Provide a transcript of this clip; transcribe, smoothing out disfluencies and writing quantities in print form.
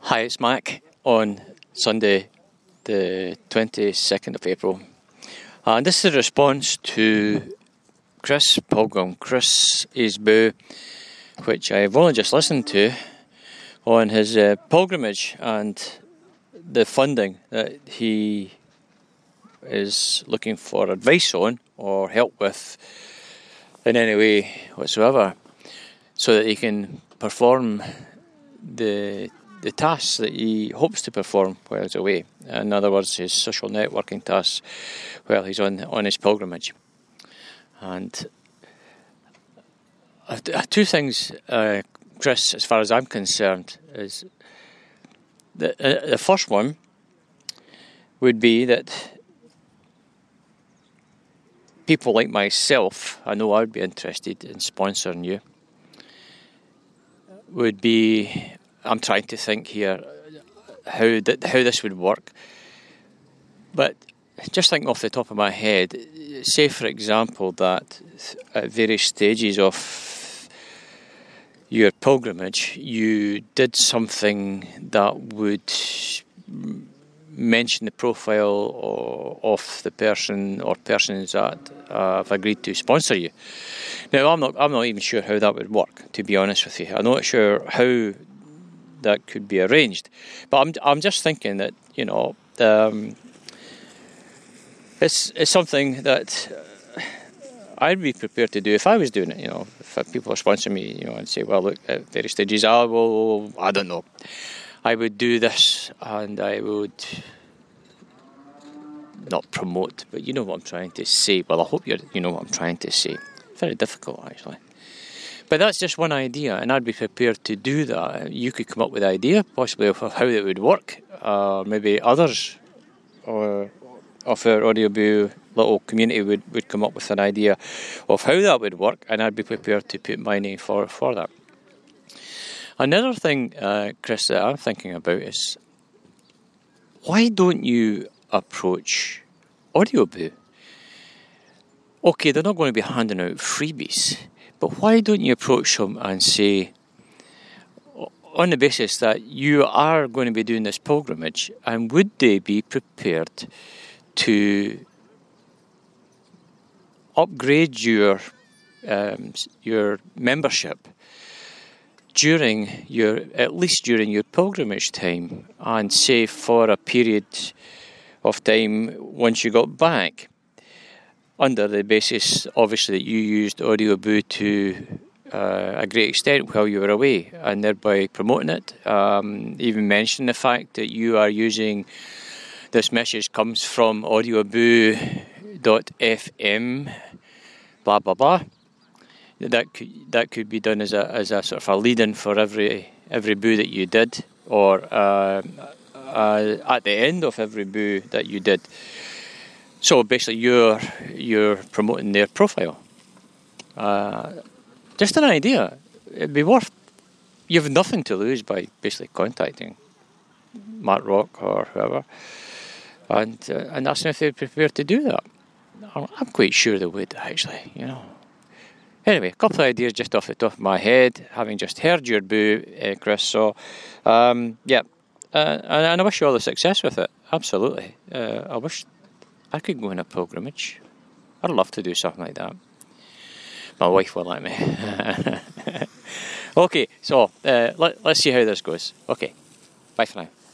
Hi, it's Mac on Sunday, the 22nd of April. And this is a response to Chris Pilgrim, Chris Isboo, which I've only just listened to, on his pilgrimage and the funding that he is looking for advice on or help with in any way whatsoever, so that he can perform the tasks that he hopes to perform while he's away. In other words, his social networking tasks while he's on his pilgrimage. And two things, Chris, as far as I'm concerned, is the first one would be that people like myself, I know I'd be interested in sponsoring you, would be, I'm trying to think here how this would work. But just thinking off the top of my head, say for example that at various stages of your pilgrimage you did something that would mention the profile of the person or persons that have agreed to sponsor you. Now I'm not even sure how that would work, to be honest with you. I'm not sure how that could be arranged, but I'm just thinking that, you know, it's something that I'd be prepared to do if I was doing it. You know, if people are sponsoring me, you know, and say, well, look, at various stages, I don't know, I would do this, and I would not promote, but you know what I'm trying to say. Well, I hope you know what I'm trying to say. Very difficult, actually. But that's just one idea, and I'd be prepared to do that. You could come up with an idea, possibly, of how it would work. Maybe others of our Audioboo little community would come up with an idea of how that would work, and I'd be prepared to put my name for that. Another thing, Chris, that I'm thinking about is, why don't you approach Audioboo? Okay, they're not going to be handing out freebies, but why don't you approach them and say, on the basis that you are going to be doing this pilgrimage, and would they be prepared to upgrade your membership at least during your pilgrimage time, and say for a period of time once you got back, under the basis, obviously, that you used Audioboo to a great extent while you were away, and thereby promoting it. Even mention the fact that you are using, this message comes from audioboo.fm, blah, blah, blah. That could be done as a sort of a lead-in for every boo that you did, or at the end of every boo that you did. So basically, you're promoting their profile. Just an idea. It'd be worth. You have nothing to lose by basically contacting Matt Rock or whoever, and asking if they're prepared to do that. I'm quite sure they would, actually. You know. Anyway, a couple of ideas just off the top of my head, having just heard your boo, Chris. So, yeah, and I wish you all the success with it. Absolutely. I wish I could go on a pilgrimage. I'd love to do something like that. My wife will let me. Okay, so let's see how this goes. Okay, bye for now.